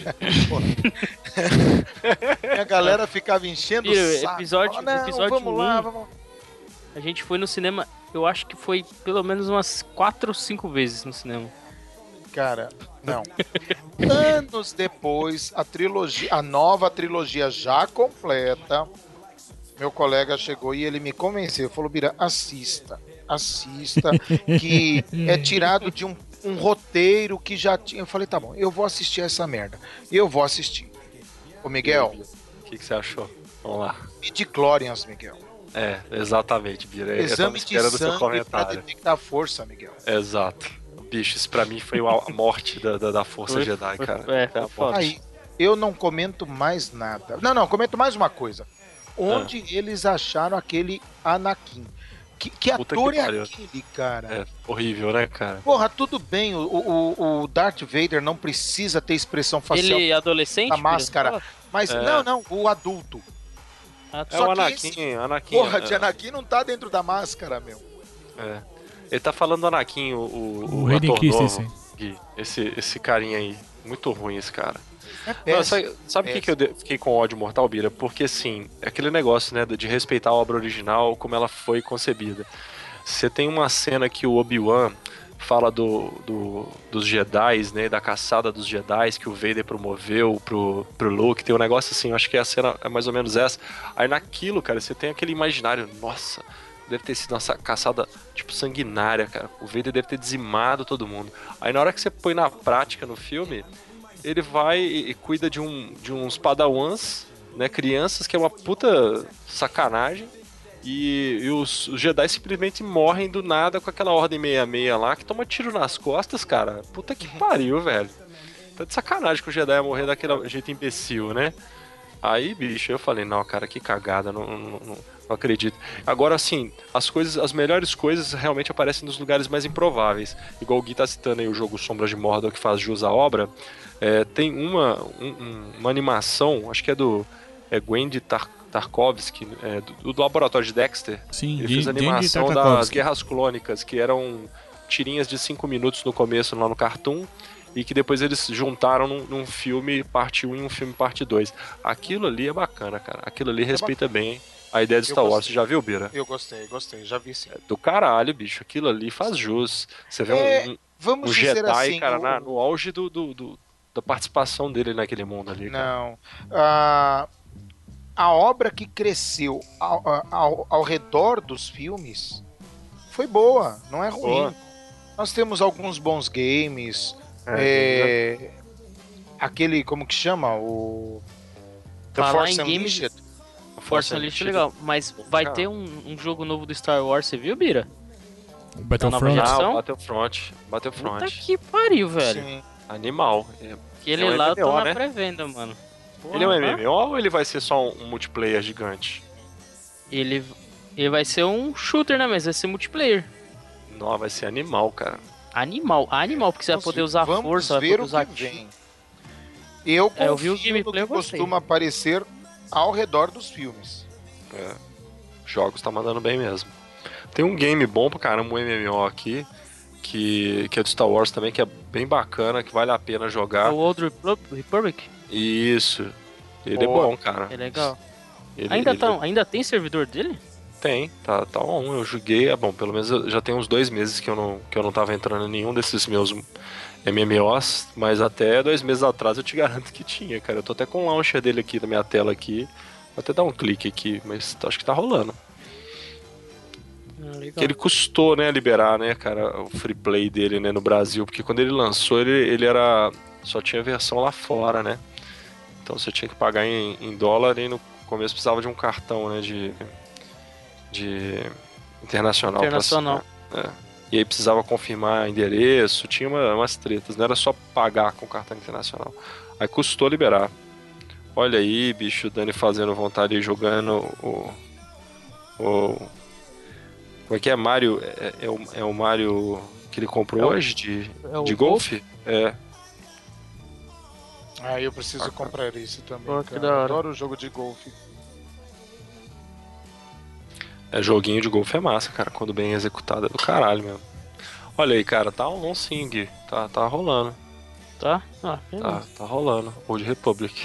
Minha galera ficava enchendo o Vira, saco. episódio- Falava, não, episódio vamos lá, um. vamos. A gente foi no cinema, eu acho que foi pelo menos umas quatro ou cinco vezes no cinema. Cara, não. Anos depois, a trilogia, a nova trilogia já completa, meu colega chegou e ele me convenceu. Falou, Bira, assista, assista, que é tirado de um, um roteiro que já tinha. Eu falei, tá bom, eu vou assistir essa merda. Eu vou assistir. Ô, Miguel, O que, que você achou? Vamos lá. midi-chlorians, Miguel. É, exatamente, Vira. Eu tava Exame de esperando o seu sangue pra comentário. detectar força, Miguel. Exato. Bicho, isso pra mim foi a morte da, da, da Força Foi- Jedi, foi- cara. é, Foi a foi foda. morte. Aí, eu não comento mais nada. Não, não, comento mais uma coisa. Onde eles acharam aquele Anakin? Que, que Puta ator que é pariu. aquele, cara? É horrível, né, cara? Porra, tudo bem, o, o, o Darth Vader não precisa ter expressão facial Ele é adolescente? da Vira? máscara. Fala. Mas, É. não, não, o adulto. Ah, É Só o que Anakin, esse- Anakin. Porra, é, de Anakin não tá dentro da máscara, meu. é. Ele tá falando do Anakin, o, o, O o Hayden ator Christensen. novo, Gui. Esse, esse carinha aí. Muito ruim esse cara. É Não, péssimo. sabe sabe por que, que eu de- fiquei com ódio mortal, Bira? Porque, assim, é aquele negócio, né, de respeitar a obra original como ela foi concebida. Você tem uma cena que o Obi-Wan fala do, do, dos Jedi, né, da caçada dos Jedi que o Vader promoveu pro, pro Luke. Tem um negócio assim, eu acho que a cena é mais ou menos essa. Aí naquilo, cara, você tem aquele imaginário, nossa, deve ter sido uma sa- caçada, tipo, sanguinária, cara. O Vader deve ter dizimado todo mundo. Aí na hora que você põe na prática no filme, ele vai e, e cuida de, um, de uns padawans, né, crianças, que é uma puta sacanagem. E, e os, os Jedi simplesmente morrem do nada com aquela ordem sessenta e seis lá, que toma tiro nas costas, cara. Puta que pariu, velho. Tá de sacanagem que o Jedi ia morrer daquele jeito imbecil, né? Aí, bicho, eu falei, não, cara, que cagada, não, não, não, não acredito. Agora, assim, as coisas, as melhores coisas realmente aparecem nos lugares mais improváveis. Igual o Gui tá citando aí o jogo Sombras de Mordor, que faz jus à obra. É, tem uma, um- uma animação, acho que é do é Gwendy Tar Tarkovsky, é, do, do laboratório de Dexter. Sim, Ele de- fez a Gendy animação das Tartakovsky. Guerras Clônicas, que eram tirinhas de cinco minutos no começo lá no Cartoon, e que depois eles juntaram num, num filme parte um e um filme parte dois. Aquilo ali é bacana, cara. Aquilo ali respeita bem a ideia de Eu Star Wars. gostei. Você já viu, Bira? Eu gostei, gostei, já vi sim. Do caralho, bicho. Aquilo ali faz jus. Você vê É, um, um, Vamos um dizer Jedi, assim, cara, o- na- no auge do, do- do- da participação dele naquele mundo ali, cara. Não. Ah, a obra que cresceu ao, ao, ao redor dos filmes foi boa, não é ruim. Boa. Nós temos alguns bons games. É, é, Aquele, como que chama? O. The Falar Force em games- Unleashed. Força Unleashed é legal, mas vai Cara. ter um, um jogo novo do Star Wars, você viu, Bira? O Tá nova Battlefront. geração. Ah, o Battlefront. Puta Battlefront. que pariu, velho. Sim. Animal. É- Aquele É um lá eu tô M M O, na né? pré-venda, mano. Ele é um Porra, M M O ou ele vai ser só um, um multiplayer gigante? Ele, ele vai ser um shooter, né? Mas vai ser multiplayer. Não, vai ser animal, cara. Animal, animal, porque você vai poder usar Vamos força, vai ver poder o usar que vem. Eu confio É, eu vi o no gameplay, que eu gostei. costuma aparecer ao redor dos filmes. É. Jogos tá mandando bem mesmo. Tem um game bom pra caramba, um M M O aqui, que, que é do Star Wars também, que é bem bacana, que vale a pena É jogar. o Old Repub- Republic. Isso. Ele Boa. é bom, cara. É legal. Ele, Ainda, ele tá, ainda tem servidor dele? Tem, tá, tá on. Eu joguei, é bom, pelo menos eu- já tem uns dois meses que eu não, que eu não tava entrando em nenhum desses meus M M Os, mas até dois meses atrás eu te garanto que tinha, cara. Eu tô até com o launcher dele aqui na minha tela aqui. Vou até dar um clique aqui, mas acho que tá rolando. Ah, legal. Que ele custou, né, liberar, né, cara, o free play dele, né, no Brasil, porque quando ele lançou, ele, ele era só tinha versão lá fora, né? Então você tinha que pagar em, em dólar e no começo precisava de um cartão, né, de de internacional, Internacional. pra assinar. É. E aí precisava confirmar endereço, tinha uma, umas tretas, não era só pagar com cartão internacional. Aí custou liberar. Olha aí, bicho, o Dani fazendo vontade e jogando o, o. Como é que é? Mario. É, é, o, é o Mario que ele comprou É o- hoje de, é o de golfe? É. Ah, eu preciso Ah, comprar isso também, Pô, que cara. da hora. Adoro o jogo de golfe. É, joguinho de golfe é massa, cara. Quando bem executado é do caralho mesmo. Olha aí, cara, tá um sim, Gui. Tá, tá rolando. Tá? Ah, Tá, beleza. tá rolando. Old Republic.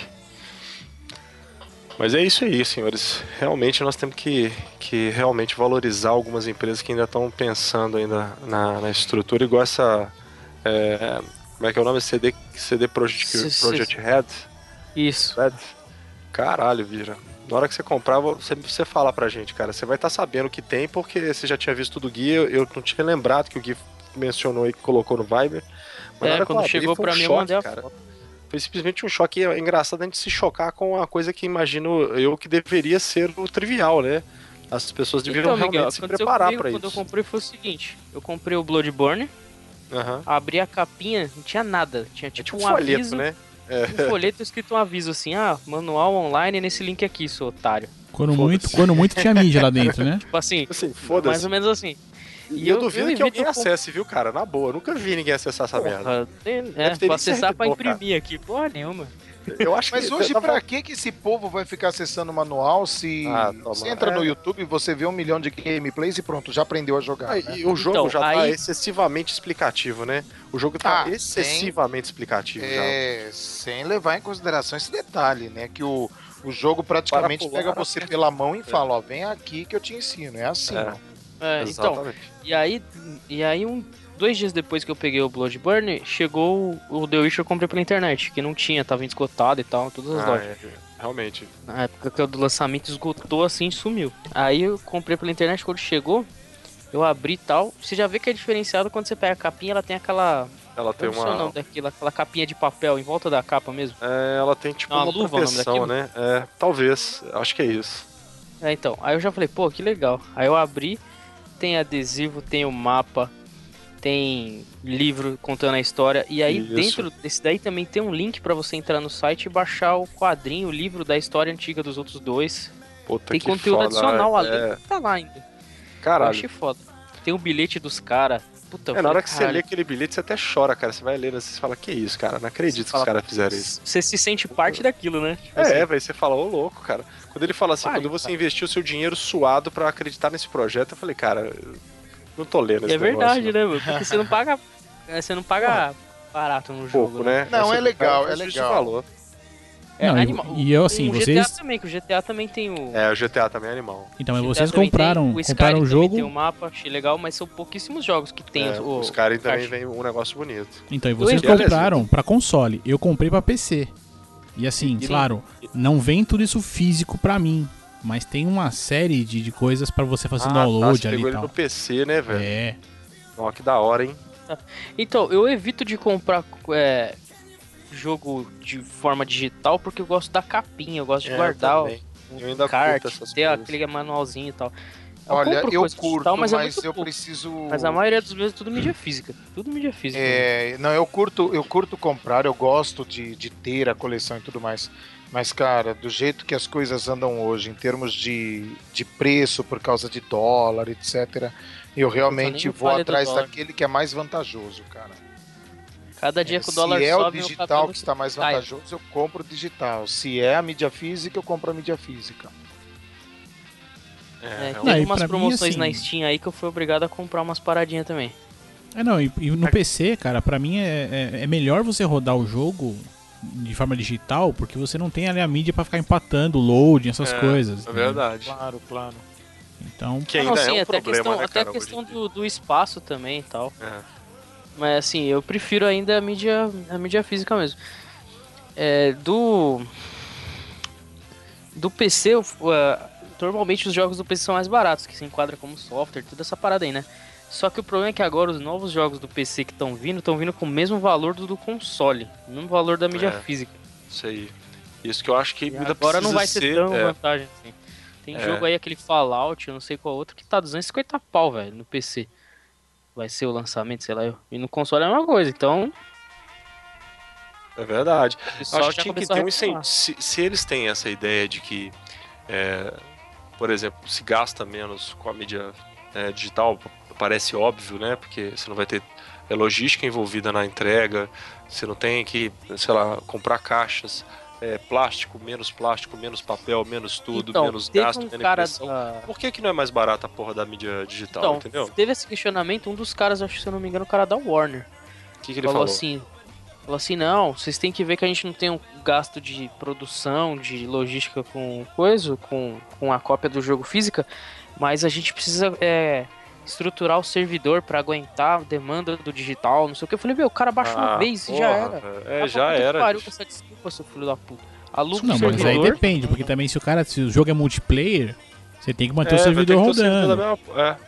Mas é isso aí, senhores. Realmente nós temos que, que realmente valorizar algumas empresas que ainda estão pensando ainda na, na estrutura, igual essa. é, como é que é o nome? C D, C D Project, C- C- Project Red? Isso. Red? Caralho, vira. Na hora que você comprar, você, você fala pra gente, cara. Você vai estar sabendo o que tem, porque você já tinha visto do Gui. Eu, eu não tinha lembrado que o Gui mencionou aí que colocou no Viber. Mas na É, hora que eu quando abri, chegou foi um pra mim, eu choque, mandei a cara. foto. Foi simplesmente um choque. É engraçado a gente se chocar com uma coisa que imagino eu que deveria ser o trivial, né? As pessoas deveriam Então, Miguel, realmente se aconteceu preparar comigo pra quando eu isso. comprei foi o seguinte: eu comprei o Bloodborne, Aham. abri a capinha, não tinha nada. Tinha É tipo, tipo um um folheto, aviso, né? um folheto escrito um aviso assim: ah, manual online nesse link aqui, seu otário. Quando Foda-se. muito, quando muito tinha mídia lá dentro, né? Tipo assim, Assim, mais foda-se. ou menos assim. E E eu, eu- duvido eu que alguém evito com- acesse, viu, cara? Na boa. Eu nunca vi ninguém acessar essa merda. Porra, tem- Deve é, ter pra nem acessar pra servidor, cara. imprimir aqui, porra nenhuma. Eu acho Mas que hoje, tá- pra que que esse povo vai ficar acessando o manual se Ah, toma. você entra É. no YouTube, você vê um milhão de gameplays e pronto, já aprendeu a jogar, Ah, né? e o jogo Então, já tá aí- excessivamente explicativo, né? O jogo tá Ah, excessivamente explicativo já. É, sem levar em consideração esse detalhe, né? Que o, o jogo praticamente Para pular, pega você aperta. pela mão e fala, ó, vem aqui que eu te ensino. É assim, É. ó. É, então, Exatamente. e aí, e aí um, dois dias depois que eu peguei o Bloodborne, chegou o, o The Witcher, eu comprei pela internet, que não tinha, tava esgotado e tal, todas as Ah, lojas. é, realmente. Na época que o do lançamento esgotou assim e sumiu. Aí eu comprei pela internet, quando chegou, eu abri e tal. Você já vê que é diferenciado quando você pega a capinha, ela tem aquela. Ela tem Eu não sei o uma. nome daquilo, aquela capinha de papel em volta da capa mesmo. É, ela tem tipo Uma uma, luva, o nome proteção, né? É, talvez. Acho que é isso. É, então. Aí eu já falei, pô, que legal. Aí eu abri, tem adesivo, tem o mapa, tem livro contando a história. E aí Isso. dentro desse daí também tem um link pra você entrar no site e baixar o quadrinho, o livro da história antiga dos outros dois. Puta Tem que conteúdo foda. adicional além É, que tá lá ainda. Eu caralho. achei foda. Tem o bilhete dos caras. Puta, eu É, na falei, hora que você caralho. lê aquele bilhete, você até chora, cara. Você vai lendo, você fala, que isso, cara? Não acredito que Fala, os caras fizeram isso. Você se sente parte daquilo, né? Tipo É, assim, velho, você fala, ô louco, cara. Quando ele fala assim, Vale, quando você cara. investiu o seu dinheiro suado pra acreditar nesse projeto, eu falei, cara, eu não tô lendo e esse é verdade, negócio, né, mano? Porque você não paga. é, Você não paga barato no não. jogo. Pouco, né? Não, Você é legal, paga é o justo legal. valor. É Não, e- animal. e eu, assim, o vocês- G T A também, que o G T A também tem o. É, o G T A também é animal. Então, mas G T A vocês também compraram, tem, compraram Skyrim o também jogo. tem o mapa, achei legal, mas são pouquíssimos jogos que tem É, o. os caras também caixa. vem um negócio bonito. Então, e vocês Beleza. compraram pra console. Eu comprei pra P C. E assim, E- claro, não vem tudo isso físico pra mim. Mas tem uma série de, de coisas pra você fazer Ah, tá, download você ali pegou e ele tal. no P C, né, velho? É. Ó, que da hora, hein? Então, eu evito de comprar é, jogo de forma digital porque eu gosto da capinha, eu gosto de É, guardar o, também. o Eu ainda kart, curto essas ter coisas. aquele manualzinho e tal. Olha, compro eu coisa curto, digital, mas, mas é muito eu pouco. preciso... Mas a maioria dos meus é tudo mídia física. Tudo mídia física. É, não, eu curto, eu curto comprar, eu gosto de, de ter a coleção e tudo mais. Mas, cara, do jeito que as coisas andam hoje, em termos de, de preço por causa de dólar, etcétera, eu realmente nem vou falei do atrás dólar. daquele que é mais vantajoso, cara. Cada dia que o Se dólar é o sobe, meu digital cabelo que está mais cai. vantajoso, eu compro o digital. Se é a mídia física, eu compro a mídia física. É, realmente. Não, teve e umas pra mim, promoções assim- na Steam aí que eu fui obrigado a comprar umas paradinhas também. É, não, e, e no P C, cara, pra mim é, é, é melhor você rodar o jogo de forma digital, porque você não tem ali a mídia pra ficar empatando, loading, essas É, coisas. É né? verdade. Claro, claro. Então, Que Ah, ainda não, sim, é um até a problema, questão, né, até cara? a questão hoje em dia. do, do espaço também e tal. É. Mas assim, eu prefiro ainda a mídia, a mídia física mesmo. É, do. Do P C, eu, uh, normalmente os jogos do P C são mais baratos, que se enquadra como software, toda essa parada aí, né? Só que o problema é que agora os novos jogos do P C que estão vindo, estão vindo com o mesmo valor do, do console, o mesmo valor da mídia É. física. Isso aí. Isso que eu acho que E ainda agora não precisa vai ser ser, tão é, vantagem assim. Tem É. jogo aí, aquele Fallout, eu não sei qual outro, que tá duzentos e cinquenta pau, velho, no P C. Vai ser o lançamento, sei lá. eu- E no console é a mesma coisa, então é verdade. o Eu pessoal acho que já tinha que começou a ter um reclamar. incentivo. Se, se eles têm essa ideia de que, é, por exemplo, se gasta menos com a mídia é, digital, parece óbvio, né? Porque você não vai ter é, logística envolvida na entrega, você não tem que, sei lá, comprar caixas, é, plástico, menos plástico, menos papel, menos tudo, Então, menos teve gasto, um menos cara impressão. da... Por que, que não é mais barata a porra da mídia digital, Então, entendeu? teve esse questionamento, um dos caras, acho que se eu não me engano, o cara da Warner, O que, que ele falou falou? assim, falou assim, não, vocês têm que ver que a gente não tem um gasto de produção, de logística com coisa, com, com a cópia do jogo física, mas a gente precisa é, estruturar o servidor pra aguentar a demanda do digital, não sei o que. Eu falei, meu, o cara baixa uma Ah, vez e já porra, era. velho. É, Ah, já puta que era. pariu com essa desculpa, seu filho da puta. Aluga o Não, mas aí servidor. depende, porque também se o cara, se o jogo é multiplayer, você tem que manter É, o vai ter servidor que ter o servidor rodando. da mesma- É,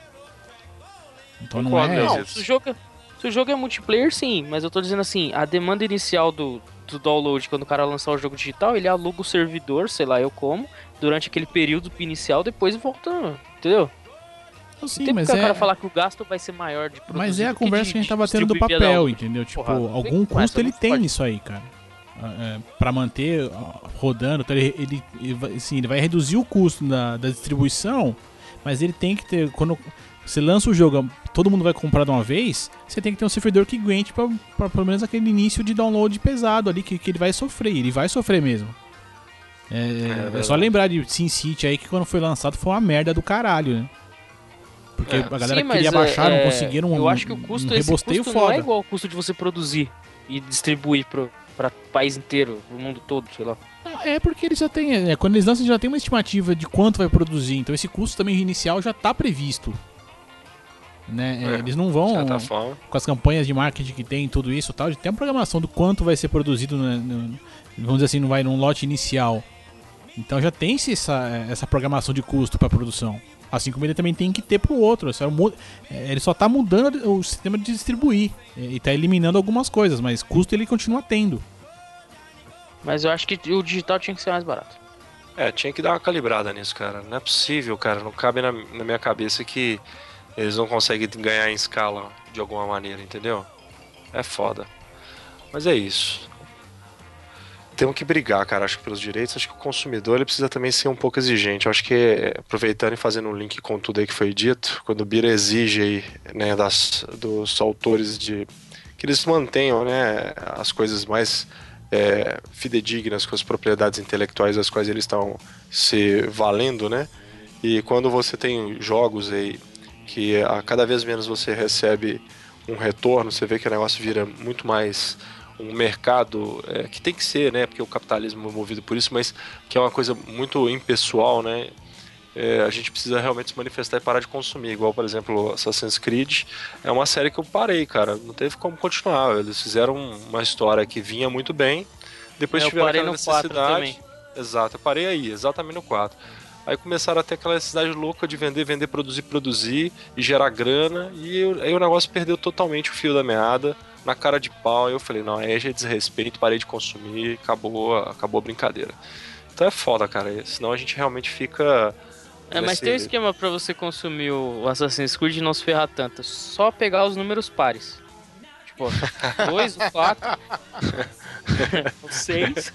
Então não concordo, é. Leozito. Não, se o jogo, se o jogo é multiplayer, sim, mas eu tô dizendo assim, a demanda inicial do, do download, quando o cara lançar o jogo digital, ele aluga o servidor, sei lá eu como, durante aquele período inicial, depois volta, entendeu? Sim, Tem mas porque o é, cara falar que o gasto vai ser maior de produzir mas é a do que conversa de- que a gente de tá tendo do distribuir via papel, download. entendeu? Tipo, Porra, não algum vem com custo essa, ele não tem pode. nisso aí, cara. É, para manter ó, rodando, então ele, ele, ele vai- assim, ele vai reduzir o custo da, da distribuição, mas ele tem que ter, quando você lança o jogo, todo mundo vai comprar de uma vez, você tem que ter um servidor que aguente pra, pra pelo menos aquele início de download pesado ali, que, que ele vai sofrer, ele vai sofrer mesmo. É, é, é verdade. só lembrar de SimCity aí, que quando foi lançado foi uma merda do caralho, né? Porque É. a galera Sim, mas, queria baixar, é, não conseguiram um, eu acho que o custo, um esse rebosteio custo não foda. é igual ao custo de você produzir e distribuir pro, pra país inteiro, pro mundo todo, sei lá. É porque eles já têm. É, quando eles lançam, já tem uma estimativa de quanto vai produzir. Então esse custo também inicial já tá previsto. Né? É, É, eles não de vão. certa forma. Com as campanhas de marketing que tem, tudo isso e tal, tem uma programação do quanto vai ser produzido, né, no- vamos dizer assim, não vai num lote inicial. Então já tem essa, essa programação de custo para produção. Assim como ele também tem que ter pro outro. Só mu- é, Ele só tá mudando o sistema de distribuir. é, E tá eliminando algumas coisas, mas custo ele continua tendo. Mas eu acho que o digital tinha que ser mais barato. É, tinha que dar uma calibrada nisso, cara. Não é possível, cara. Não cabe na, na minha cabeça que eles não conseguem ganhar em escala de alguma maneira, entendeu? É foda. Mas é isso. Temos que brigar, cara, acho que pelos direitos. Acho que o consumidor ele precisa também ser um pouco exigente. Eu acho que, aproveitando e fazendo um link com tudo aí que foi dito, quando o Bira exige aí, né, das, dos autores de que eles mantenham, né, as coisas mais é, fidedignas com as propriedades intelectuais das quais eles estão se valendo, né? E quando você tem jogos aí que a cada vez menos você recebe um retorno, você vê que o negócio vira muito mais um mercado é, que tem que ser, né? Porque o capitalismo é movido por isso, mas que é uma coisa muito impessoal, né? É, a gente precisa realmente se manifestar e parar de consumir. Igual, por exemplo, Assassin's Creed é uma série que eu parei, cara. Não teve como continuar. Eles fizeram uma história que vinha muito bem. Depois É, eu tiveram parei aquela no quatro necessidade. Exato, eu parei aí, exatamente no quatro. Aí começaram a ter aquela necessidade louca de vender, vender, produzir, produzir e gerar grana. E eu, aí o negócio perdeu totalmente o fio da meada, na cara de pau. E eu falei, não, aí já é desrespeito, parei de consumir, acabou, acabou a brincadeira. Então é foda, cara. Senão a gente realmente fica. É, mas nesse- tem um esquema pra você consumir o Assassin's Creed e não se ferrar tanto. Só pegar os números pares. Tipo, dois, o quatro, o seis.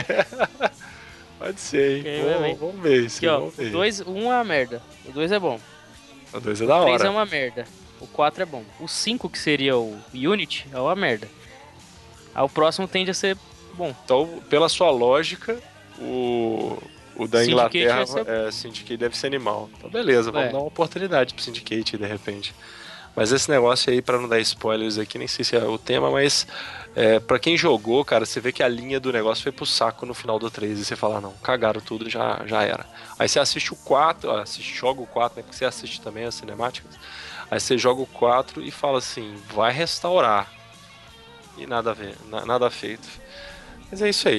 Pode ser, hein? Ok, Vamos- vai, vai. vamos ver isso. Aqui, ó, Vamos o ver. dois, o um é uma merda. O dois é bom. O dois é da O três é hora. uma merda. O quatro é bom. O cinco, que seria o Unity, é uma merda. Aí o próximo tende a ser bom. Então, pela sua lógica, o, o da Syndicate Inglaterra vai ser- é, Syndicate deve ser animal. Então, beleza, vamos É. dar uma oportunidade pro Syndicate de repente. Mas esse negócio aí, pra não dar spoilers aqui, nem sei se é o tema, mas é, pra quem jogou, cara, você vê que a linha do negócio foi pro saco no final do três. E você fala, não, cagaram tudo, já, já era. Aí você assiste o quatro, ó, assiste, joga o quatro, né? Porque você assiste também as cinemáticas. Aí você joga o quatro e fala assim, vai restaurar. E nada a ver, na- nada feito. Mas é isso aí.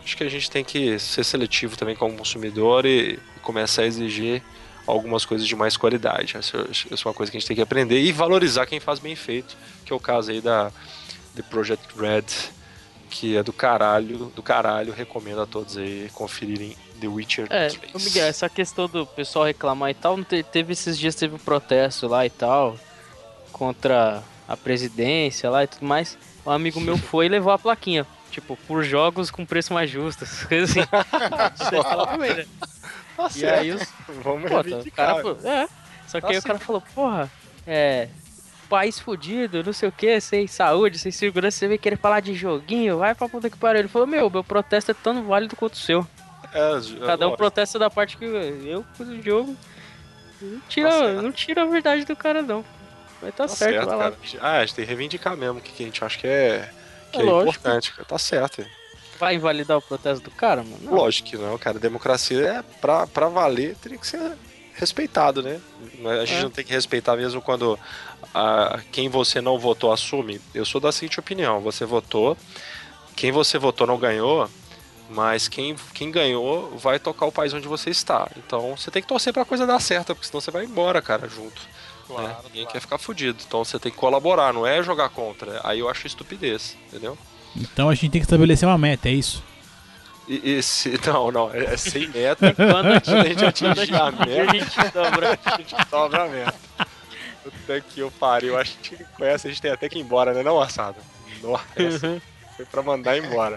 acho que a gente tem que ser seletivo também como consumidor e, e começar a exigir algumas coisas de mais qualidade. Essa, essa é uma coisa que a gente tem que aprender e valorizar quem faz bem feito, que é o caso aí da The Project Red, que é do caralho, do caralho, recomendo a todos aí conferirem The Witcher É, três. ô Miguel, essa questão do pessoal reclamar e tal, não te- teve esses dias, teve um protesto lá e tal, contra a presidência lá e tudo mais. Um amigo meu foi e levou a plaquinha, tipo, por jogos com preço mais justo, essas coisas assim. Você fala pra mim, né? Tá E aí os... Vamos Pô, tá, o reivindicar. cara, pô, é. Só que Tá aí o cara falou, porra, é... país fudido, não sei o que, sem saúde, sem segurança, você vem querer falar de joguinho, vai pra puta que pariu. Ele falou, meu, meu protesto é tão válido quanto o seu. É, Cada um lógico. protesta da parte que eu fiz o jogo. Não Tá tira, certo. não tira a verdade do cara, não. Vai tá, Tá certo, certo, vai lá. cara. Ah, a gente tem que reivindicar mesmo o que que a gente acha que é, que É é lógico. importante, cara. Tá certo. Vai invalidar o protesto do cara, mano? Não. Lógico que não, cara. Democracia é pra, pra valer, teria que ser respeitado, né? A gente É. não tem que respeitar mesmo quando a, quem você não votou assume. Eu sou da seguinte opinião: você votou, quem você votou não ganhou, mas quem, quem ganhou vai tocar o país onde você está. Então você tem que torcer pra coisa dar certo, porque senão você vai embora, cara, junto. Claro, né? Ninguém claro. quer ficar fudido. Então você tem que colaborar, não é jogar contra. Aí eu acho estupidez, entendeu? Então a gente tem que estabelecer uma meta, é isso? E, e se, não, não, é, é sem meta. Quando a Quando a gente gente atingir a atingir, meta, a gente dobra. a gente dobra a meta. Puta que eu pariu, acho que com essa a gente tem até que ir embora, né, não, assado? Nossa, foi pra mandar embora.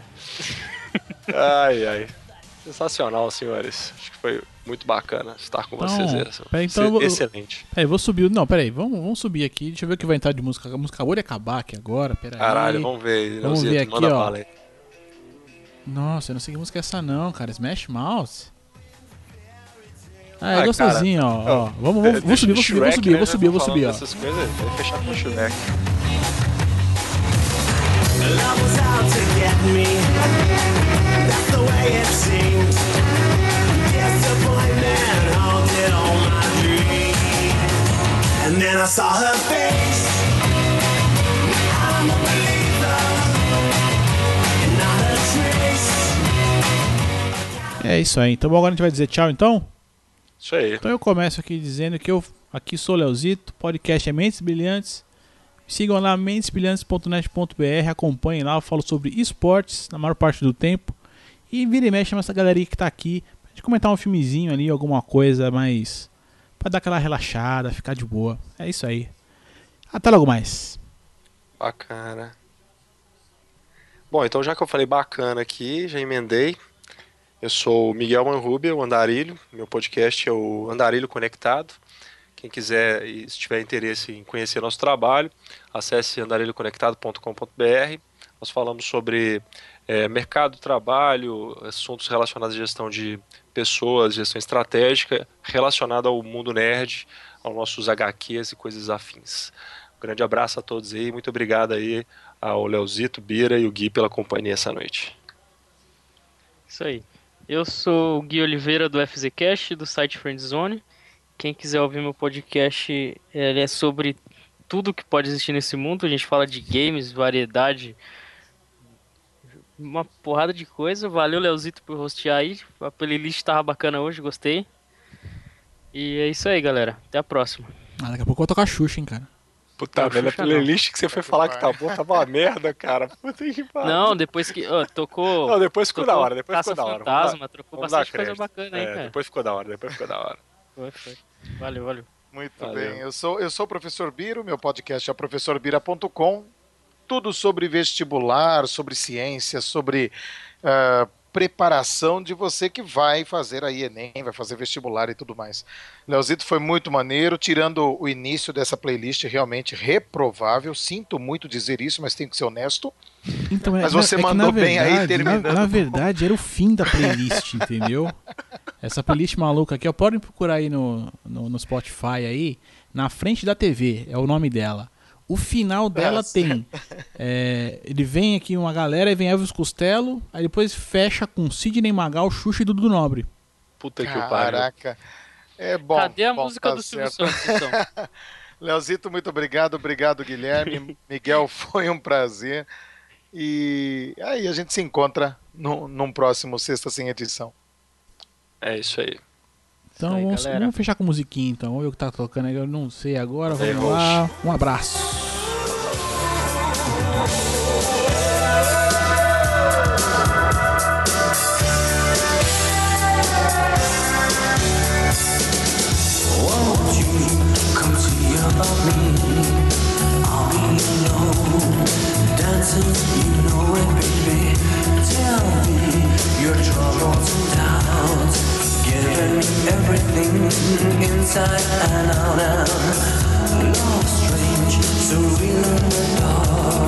Ai, ai. Sensacional, senhores. Acho que foi muito bacana estar com Então, vocês. Essa. peraí, então eu vou- Excelente. Peraí, vou subir. Não, peraí, vamos, vamos subir aqui. Deixa eu ver o que vai entrar de música. A música acabou de acabar aqui agora, peraí. Caralho, vamos ver aí. Vamos Leozito, ver aqui, manda ó. bala aí. Nossa, eu não sei que música é essa não, cara. Smash Mouth? Ah, é Ah, gostosinho, ó, ó. Vamos, vamos, vou subir, vou subir, vou subir, vou subir, vou subir, ó. Essas coisas, vai fechar com o Shrek. Love was out to get me. That's the way it seemed. Disappointment haunted all my dreams. And then I saw her face. I'm a believer. And not a trace. É isso aí. Então agora a gente vai dizer tchau, então? Isso aí. Então eu começo aqui dizendo que eu aqui sou o Leozito, podcast é Mentes Brilhantes. Sigam lá mentes brilhantes ponto net ponto b r, acompanhem lá, eu falo sobre esportes na maior parte do tempo. E vira e mexe nessa galerinha que tá aqui, pra gente comentar um filmezinho ali, alguma coisa, mas pra dar aquela relaxada, ficar de boa. É isso aí. Até logo mais. Bacana. Bom, então já que eu falei bacana aqui, já emendei. Eu sou o Miguel Manrubia, o Andarilho. Meu podcast é o Andarilho Conectado. Quem quiser e se tiver interesse em conhecer nosso trabalho, acesse andarilho conectado ponto com ponto b r. Nós falamos sobre é, mercado de trabalho, assuntos relacionados à gestão de pessoas, gestão estratégica, relacionado ao mundo nerd, aos nossos agá quês e coisas afins. Um grande abraço a todos aí, muito obrigado aí ao Leozito, Bira e o Gui pela companhia essa noite. Isso aí. Eu sou o Gui Oliveira do FZCast, do site Friendzone. Quem quiser ouvir meu podcast, ele é sobre tudo que pode existir nesse mundo. A gente fala de games, variedade, uma porrada de coisa. Valeu, Leozito, por hostear aí. A playlist tava bacana hoje, gostei. E é isso aí, galera. Até a próxima. Ah, daqui a pouco eu vou tocar Xuxa, hein, cara. Puta Não, velho, a Xuxa não. playlist que você foi falar que tá boa, tava uma merda, cara. Puta que pariu. Não, depois que... ó, tocou... Não, depois ficou tocou da hora, depois ficou da hora. Vamos Caça-Fantasma, dar- trocou vamos dar bastante coisa crédito. bacana aí, É, cara. depois ficou da hora, depois ficou da hora. Foi, foi. Valeu, valeu. Muito Valeu. bem, eu sou, eu sou o professor Biro, meu podcast é professor bira ponto com. Tudo sobre vestibular, sobre ciência, sobre ah, preparação de você que vai fazer aí Enem, vai fazer vestibular e tudo mais. Leozito, foi muito maneiro, tirando o início dessa playlist realmente reprovável. Sinto muito dizer isso, mas tenho que ser honesto. Então, Mas na- você que, mandou na bem aí, verdade, terminando. Na, na verdade, era o fim da playlist, entendeu? Essa playlist maluca aqui, ó, podem procurar aí no, no, no Spotify aí, Na Frente da T V, é o nome dela. O final dela Nossa. tem, é, ele vem aqui uma galera, aí vem Elvis Costello, aí depois fecha com Sidney Magal, Xuxa e Dudu Nobre. Puta que pariu. Caraca. É bom. Cadê a bom, música tá do Silvio certo. Santos, então? Leozito, muito obrigado. Obrigado, Guilherme. Miguel, foi um prazer. E aí a gente se encontra no, num próximo Sexta Sem Edição. É isso aí. Então Isso aí, vamos, galera. vamos fechar com musiquinha então. Vamos ver o que tá tocando aí, eu não sei agora. Aí, Vamos lá. Um abraço. Won't you come see about me? I'll be alone, dancing, you know it, baby. Tell me your troubles and doubts, giving me everything inside and out. And love strange, so real in the dark.